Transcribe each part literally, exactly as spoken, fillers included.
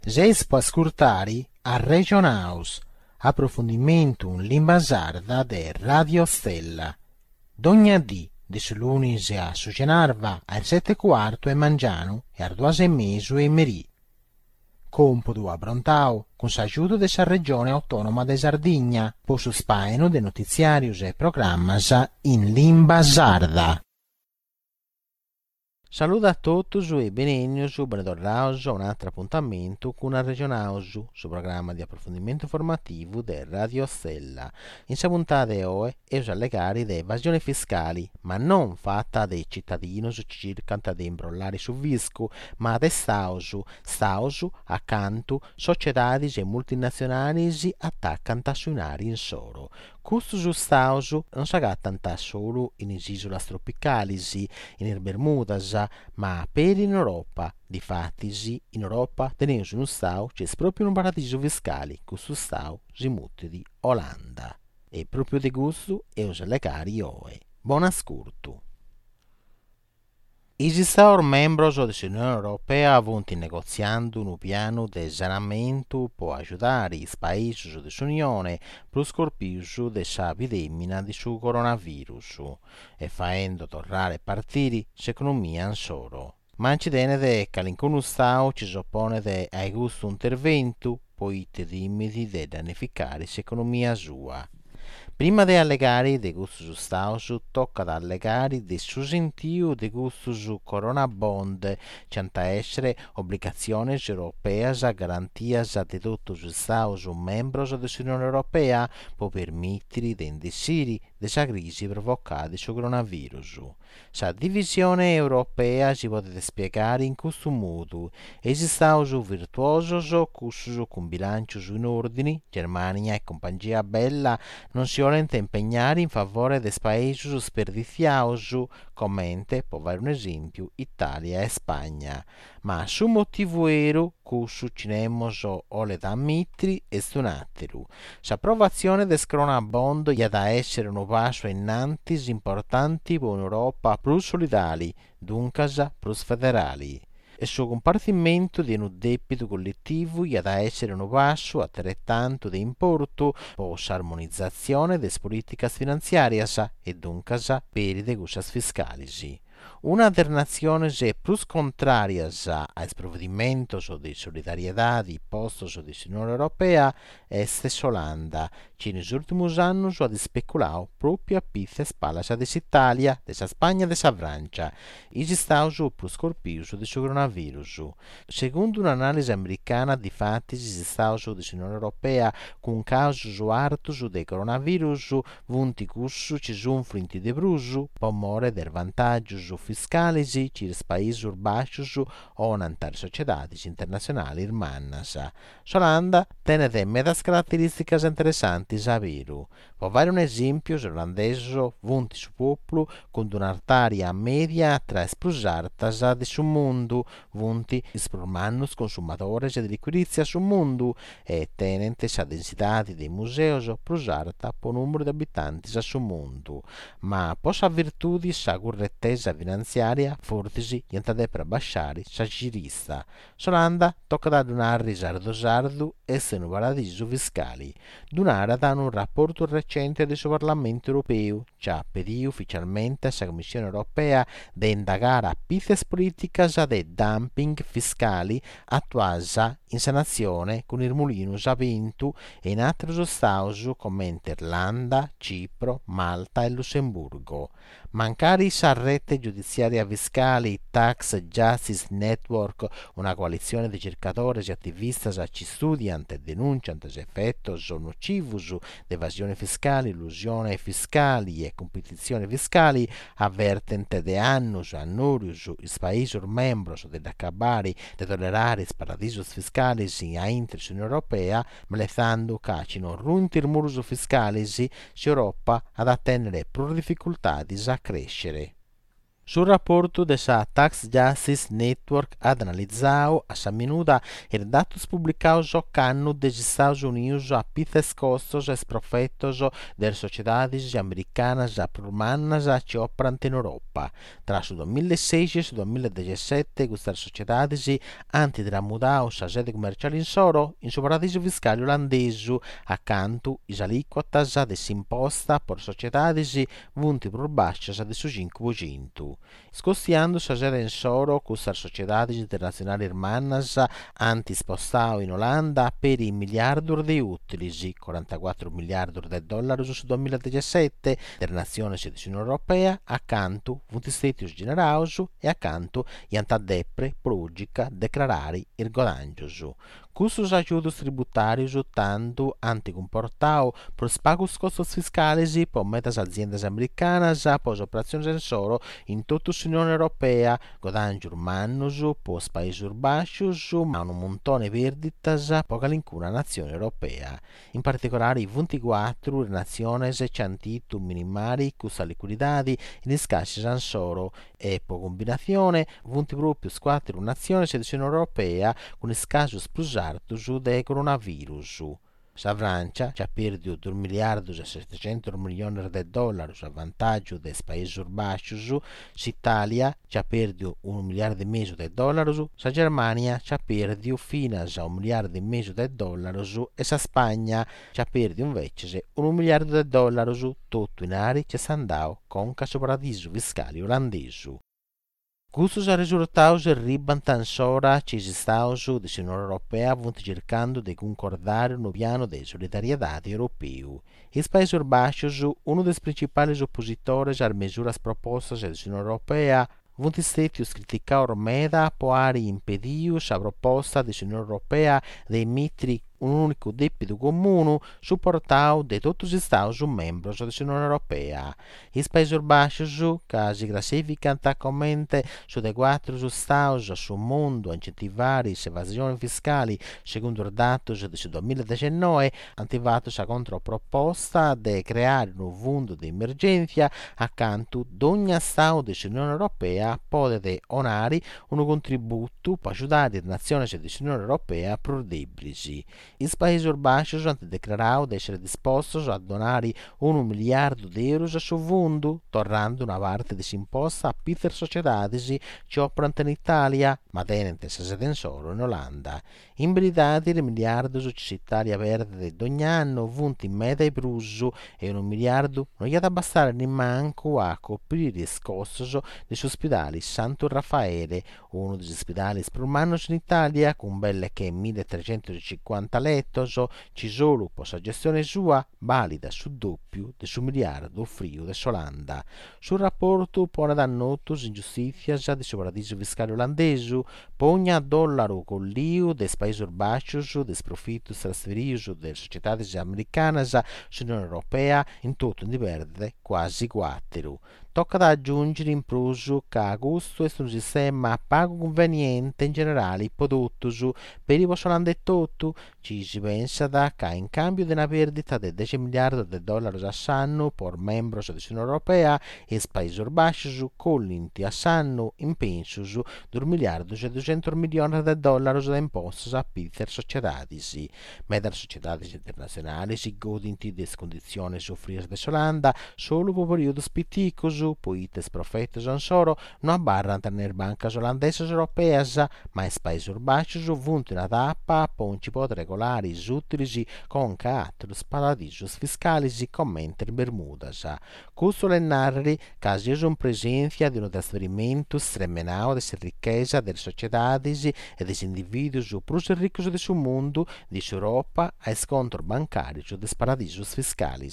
Zes può ascoltare a Region House, approfondimento in lingua sarda de Radio Stella. Dogna di, di lunedì a Sugenarva alle sette e quarto e mangiano e al due e mezzo e merì. Compodo a Brontao con l'aiuto della regione autonoma de Sardigna, po su spaino de notiziarius e programmas in lingua sarda. Saluto a tutti e benvenuti, bentornati a un altro appuntamento con la Regione House, sul programma di approfondimento informativo del Radio Stella. In questa puntata di oggi è alle gare di evasione fiscale, ma non fatta dai cittadini che cercano di imbrollare su fisco, ma da stausu, stausu accanto società e multinazionali si attaccano a suonare in solo. Questo su stausu non si agatta solo in isole tropicali, in Bermudas, ma per in Europa. Difatti, in Europa teniamo uno stau c'è proprio un paradiso fiscale, questo stau si mutte di Olanda. E proprio di gusto è usare le cari oe. Buon ascolto. I Stati membri dell'Unione Europea stanno negoziando un piano di risanamento per aiutare i paesi dell'Unione per scorpirsi dell'epidemia di coronavirus e facendo tornare a partire l'economia in solo. Ma ci tiene che l'incontro Stato ci oppone a questo intervento, poi timidi di danificare l'economia sua. Prima di allegare di questo su Stato, tocca da allegare di suo sentio di questo su Corona Bond, c'anta essere obbligazioni europee a garantia di tutti gli Stati membri dell'Unione Europea per permettere di indicire della crisi provocata dal coronavirus. La divisione europea si può spiegare in questo modo. Esistono virtuosi, questo con bilancio in ordine, Germania e compagnia bella non si vogliono impegnare in favore dei paesi sperdiziati, come può fare un esempio Italia e Spagna. Ma su motivo vero, questo cinemos o le da mitri e stonatelu. L'approvazione del Corona Bond ha da essere un passo innanzi importante per un'Europa più solidale, dunque più federale. Il suo compartimento di un debito collettivo ha da essere un passo altrettanto di importo per l'armonizzazione delle politiche finanziarie e dunque per le regole fiscali. Una delle nazioni più contrarie ai provvedimenti di solidarietà posti dall'Unione Europea è l'Olanda, che negli ultimi anni ha speculato proprio a pizze e spalle dell'Italia, della Spagna e della Francia. I Stati più scolpiti del coronavirus. Secondo un'analisi americana, di fatti, gli Stati dell'Unione Europea con casi alti del coronavirus, vunti cussu ci sono frinti di brusu, pomore del vantaggio fiscali ci i paesi urbani o nantare società internazionali irmannas. L'Olanda tiene delle caratteristiche interessanti a vero. Per fare un esempio, l'olandese vunti su popolo con un'artaria media tra sprusartas di sul mondo, vunti sprumannus consumatori di liquidizia sul mondo e tenente sa densità dei musei prusarta per numero di abitanti sul mondo. Ma possa virtudi sa correttezza finanziaria fortisi niente per abbassare sa girista. L'Olanda tocca da donare sardo sardo e se un paradiso fiscali. Donare da un rapporto recente del suo Parlamento europeo, ci ha pedito ufficialmente alla Commissione europea di indagare a pizze politiche di dumping fiscali attuate in sanazione con il mulino Savintu e in altri stati come Irlanda, Cipro, Malta e Lussemburgo. Mancare sa rete giudiziaria fiscale Tax Justice Network, una coalizione di ricercatori e attivisti che studiano e denunciano gli effetti nocivi di evasione fiscale, illusione fiscale e competizione fiscale, avvertente de annus annurius i paesi membri dell'accabare di tollerare i paradisi fiscali a Unione Europea, melezando che ci non runti il muro fiscale, si Europa ad attendere più difficoltà a crescere. Sul rapporto della Tax Justice Network ad analizzao a sa minuta er datos publicados anno dos Estados Unidos a pites costos es profetos der sociedades americanas a prumanas a que operan in Europa. Tra su duemilasedici e su duemiladiciassette queste sociedades anti tramudao sa sede commerciale in soro in su paradiso fiscale olandese accanto is aliquotas desimposta per sociedades vunti per baixas de su cinque per cento. Scostiando sa sede in soro queste sociedades internazionali hermanas anti spostao in Olanda per i miliardi di utili, quarantaquattro miliardi di dollari su duemiladiciassette der nazione dell'Unione Europea accanto vunti stati generosi e accanto gli antadepre progica declarare il guadagno. Custos ajudos tributários tanto anticomportao per pagos costos fiscales por metas aziendas americanas após operações em soro in tutta l'Unione Europea, guadagni urmanos por paesi baixos, ma un montone verditas per alcuna nazione europea. In particolare, ventiquattro nazioni ci hanno titolo minimali custa liquidità in scassi in soro e per combinazione venti proprio quattro nazioni dell'Unione Europea con scassi plus altos del coronavirus. La Francia ci ha perduto due miliardi e settecento milioni di dollari a vantaggio dei paesi bassi, l'Italia ci ha perduto un miliardo e mezzo di dollari, la Germania ci ha perduto fino a un miliardo e mezzo di dollari e la Spagna ci ha perduto invece un miliardo di dollari, tutto in aria che si andava con il paradiso fiscale olandese. Questi risultati arrivano ora che gli Stati dell'Unione Europea stanno cercando di concordare un piano di solidarietà europeo. I Paesi Bassi, uno dei principali oppositori alle misure proposte dall'Unione Europea, sono stati criticati ormai per aver impedito la proposta dell'Unione Europea di emettere un unico debito comune supportato da tutti gli Stati membri dell'Unione Europea. I Paesi Bassi, che si classificano attualmente su dei quattro Stati sul mondo a incentivare l'evasione fiscale, secondo i dati del duemiladiciannove, hanno attivato la controproposta di creare un fondo di emergenza accanto ad ogni Stato dell'Unione Europea potete onare un contributo per aiutare le nazioni dell'Unione Europea più deboli. I Paesi Bassi hanno dichiarato di essere disposti a donare un miliardo di euro su fondo, tornando una parte di imposta a tutte le società che operano in Italia, ma tenente se sede solo in Olanda. In verità, il miliardo che l'Italia perde ogni anno vunti in media e bruso e un miliardo non gli ha da bastare neanche a coprire i costi degli ospedali Santo Raffaele, uno degli ospedali più umani in Italia, con belle che milletrecentocinquanta lettos, ci solo per la gestione sua valida sul doppio del suo miliardo frio dell'Olanda. Sul rapporto pone da noto ingiustizia già di paradiso fiscale olandese, per ogni dollaro con l'I U dei Paesi Bassi, dei profitti trasferiti delle società americane sull'Unione Europea, in tutto ne perde quasi quattro. Tocca da aggiungere in plus che agosto è un sistema pago conveniente in generale prodotto per i Olanda e tutto, ci si pensa da che in cambio di una perdita di dieci miliardi di dollari all'anno per membro dell'Unione Europea e i Paesi Bassi collinti all'anno in penso due miliardi e duecento milioni di dollari da imposte a piccole società. Mentre le società internazionali si godono di condizioni soffrire dell'Olanda solo per periodi spitticosi, poi i profeti sono solo non abbarrano nelle banche olandesi e europee, ma i Paesi Bassi vanno una tappa per non ci poter regolare i utili con altri paradisi fiscali come in Bermuda. Questo è narrare che si è in presenza di un trasferimento stremenato di ricchezza delle società e degli individui più ricchi del mondo, di Europa, ai scontri bancari dei paradisi fiscali.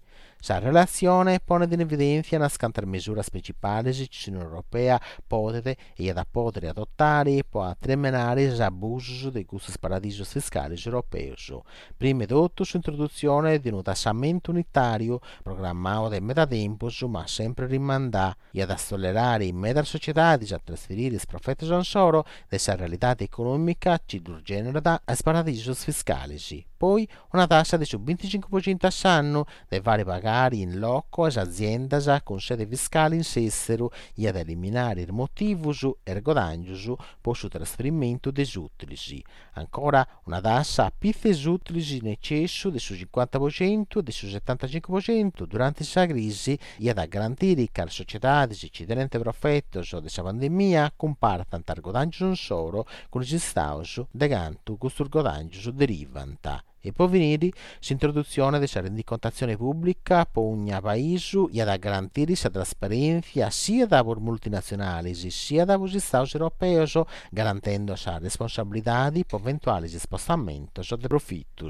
La relazione pone in evidenza una contromisura principale che l'Unione Europea può e da poter adottare per terminare l'abuso di questi paradisi fiscali europei. Prima di tutto, l'introduzione di un tassamento unitario programmato da metà tempo, ma sempre rimandato, e ad accelerare in media società a trasferire i profitti solo della realtà economica che genera ai paradisi fiscali. Poi una tassa di sul venticinque per cento all'anno dei vari pagamenti pagare in loco as aziendas con sede fiscale in s'estero e ad eliminare il motivus e guadagnos per il trasferimento dei utili. Ancora una tassa a pizzes utili in eccesso del cinquanta per cento e del settantacinque per cento durante la crisi e ad garantire che le società incidente profetto della pandemia compartano al guadagno non solo con i staus de canto questo guadagno derivanta. E poi venire l'introduzione della rendicontazione pubblica per ogni paese e ad garantire la trasparenza sia da multinazionali sia da Stati europei, garantendo la responsabilità per eventuali spostamenti di profitti.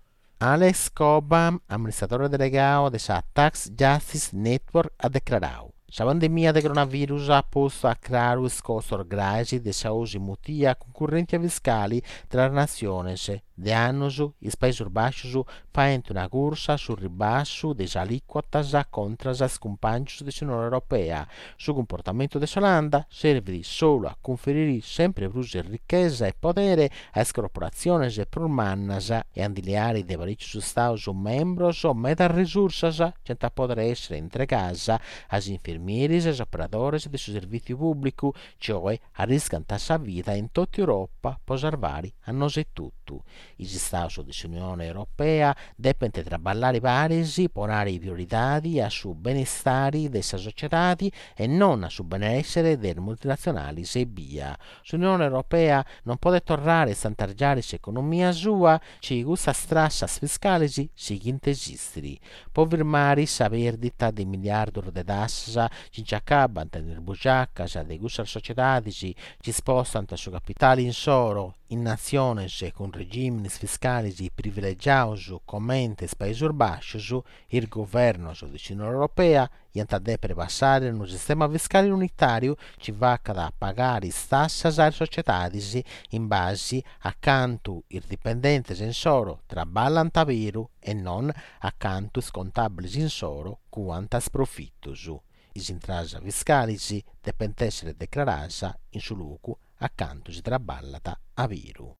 Alex Cobham, amministratore delegato della Tax Justice Network, ha dichiarato: la pandemia del coronavirus ha posto a chiaro scosor grave de saúde mutia concorrenza fiscali tra le nazioni. De annos, i paesi baixos fanno una corsa sul ribasso delle aliquotas contro i compagni dell'Unione Europea. Sul comportamento dell'Olanda serve solo a conferire sempre più ricchezza e potere alle corporazioni prurmanas e a dileare dei vari Stati membri meta risorse che poter essere entregate agli infermieri e agli operatori del servizio pubblico, cioè a rischiare la vita in tutta Europa per salvare a noi tutto. I Stati dell'Unione Europea devono traballare paresi, ponere priorità sul benestare delle società e non sul benessere delle multinazionali e via. L'Unione Europea non può tornare a stantaggiare l'economia sua, ci gusta strassa fiscali seguenti esisteri. Può firmare la perdita di miliardi di tasse che ci acabano nel bugiacca di queste società che spostano il suo capitale in solo in nazioni con regimi fiscali privilegiati come i paesi bassi. Il governo dell'Unione Europea deve passare in un sistema fiscale unitario che va a pagare tasse alle società in base a quanto i dipendenti in solo traballano vero e non a quanto i contabili in solo quanto profitti. Le entrate fiscali devono essere dichiarate in suo luogo a quanto si traballa a vero.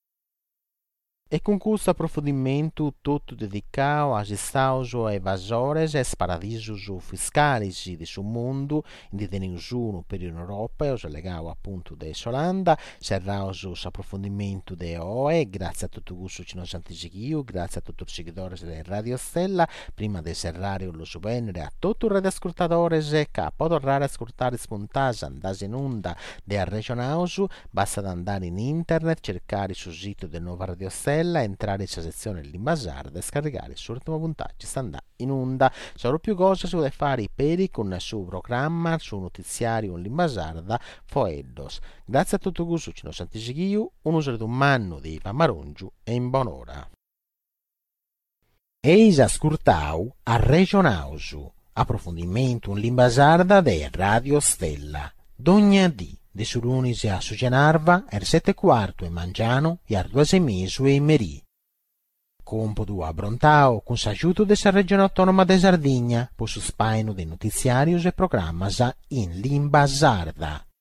E con questo approfondimento tutto dedicato agli stati evasori e paradisos fiscali del mondo, in uno per l'Europa, legato appunto dell'Olanda, serrato approfondimento di oggi, grazie a tutto questo che ci hanno grazie a tutti i seguitori di Radio Stella, prima di serrare lo subvenire a tutti i radioascoltatori che possono tornare a ascoltare spuntati, andare in onda del regionale, basta andare in internet, cercare sul sito del nuovo Radio Stella, entrare in sezione Lingua Sarda e scaricare l'ultimo puntaggio sta andando in onda. Sono più cose si può fare per con il suo programma, il suo notiziario in Lingua Sarda, Foeddos. Grazie a tutto questo ci sono seguito, un uso di un manno di Pamarongiu e in buon'ora. Eis ascoltau a Regionausu, approfondimento in Lingua Sarda de Radio Stella, d'ogni dì. De Surunisi a Sugenarva, er sette quarto e mangiano, e ar due semisu e merì. Compodu a Brontao, con s'aiuto della regione autonoma de Sardegna, po su spaino dei notiziarius e programmas in Lingua Sarda.